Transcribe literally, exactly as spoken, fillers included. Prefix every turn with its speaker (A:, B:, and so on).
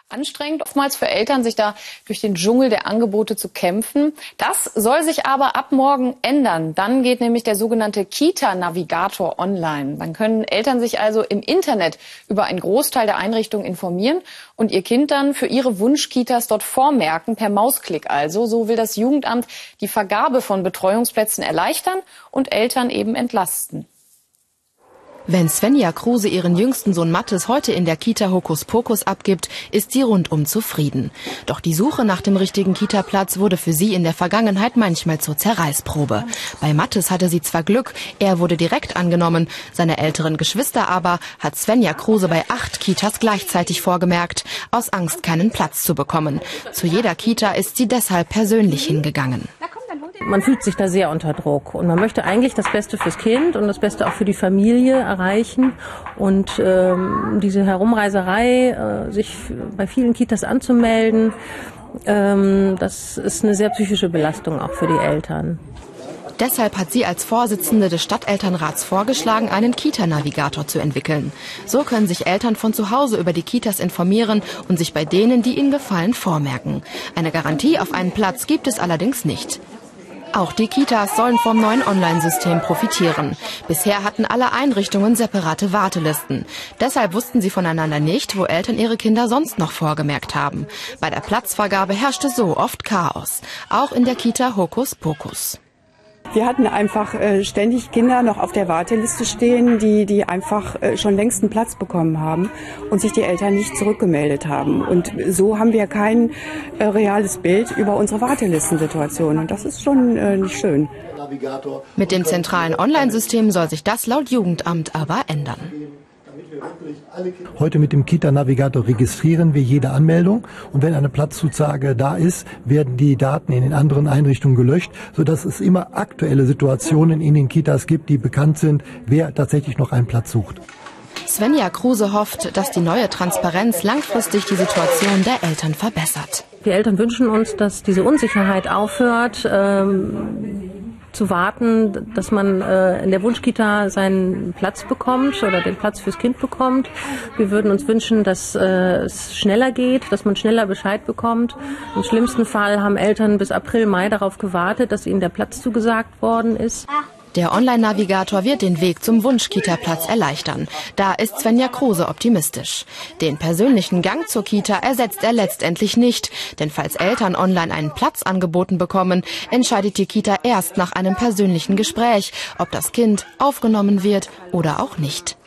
A: Anstrengend oftmals für Eltern, sich da durch den Dschungel der Angebote zu kämpfen. Das soll sich aber ab morgen ändern. Dann geht nämlich der sogenannte Kita-Navigator online. Dann können Eltern sich also im Internet über einen Großteil der Einrichtungen informieren und ihr Kind dann für ihre Wunschkitas dort vormerken, per Mausklick also. So will das Jugendamt die Vergabe von Betreuungsplätzen erleichtern und Eltern eben entlasten.
B: Wenn Svenja Kruse ihren jüngsten Sohn Mathis heute in der Kita Hokus Pokus abgibt, ist sie rundum zufrieden. Doch die Suche nach dem richtigen Kita-Platz wurde für sie in der Vergangenheit manchmal zur Zerreißprobe. Bei Mathis hatte sie zwar Glück, er wurde direkt angenommen. Seine älteren Geschwister aber hat Svenja Kruse bei acht Kitas gleichzeitig vorgemerkt, aus Angst keinen Platz zu bekommen. Zu jeder Kita ist sie deshalb persönlich hingegangen.
C: Man fühlt sich da sehr unter Druck und man möchte eigentlich das Beste fürs Kind und das Beste auch für die Familie erreichen. Und ähm, diese Herumreiserei, äh, sich bei vielen Kitas anzumelden, ähm, das ist eine sehr psychische Belastung auch für die Eltern.
B: Deshalb hat sie als Vorsitzende des Stadtelternrats vorgeschlagen, einen Kita-Navigator zu entwickeln. So können sich Eltern von zu Hause über die Kitas informieren und sich bei denen, die ihnen gefallen, vormerken. Eine Garantie auf einen Platz gibt es allerdings nicht. Auch die Kitas sollen vom neuen Online-System profitieren. Bisher hatten alle Einrichtungen separate Wartelisten. Deshalb wussten sie voneinander nicht, wo Eltern ihre Kinder sonst noch vorgemerkt haben. Bei der Platzvergabe herrschte so oft Chaos. Auch in der Kita Hokus Pokus.
D: Wir hatten einfach äh, ständig Kinder noch auf der Warteliste stehen, die, die einfach äh, schon längst einen Platz bekommen haben und sich die Eltern nicht zurückgemeldet haben. Und so haben wir kein äh, reales Bild über unsere Wartelistensituation. Und das ist schon äh, nicht schön.
B: Mit dem zentralen Online-System soll sich das laut Jugendamt aber ändern.
E: Heute mit dem Kita-Navigator registrieren wir jede Anmeldung und wenn eine Platzzusage da ist, werden die Daten in den anderen Einrichtungen gelöscht, sodass es immer aktuelle Situationen in den Kitas gibt, die bekannt sind, wer tatsächlich noch einen Platz sucht.
B: Svenja Kruse hofft, dass die neue Transparenz langfristig die Situation der Eltern verbessert.
C: Wir Eltern wünschen uns, dass diese Unsicherheit aufhört, ähm zu warten, dass man äh, in der Wunschkita seinen Platz bekommt oder den Platz fürs Kind bekommt. Wir würden uns wünschen, dass äh, es schneller geht, dass man schneller Bescheid bekommt. Im schlimmsten Fall haben Eltern bis April, Mai darauf gewartet, dass ihnen der Platz zugesagt worden ist.
B: Der Online-Navigator wird den Weg zum Wunsch-Kita-Platz erleichtern. Da ist Svenja Kruse optimistisch. Den persönlichen Gang zur Kita ersetzt er letztendlich nicht. Denn falls Eltern online einen Platz angeboten bekommen, entscheidet die Kita erst nach einem persönlichen Gespräch, ob das Kind aufgenommen wird oder auch nicht.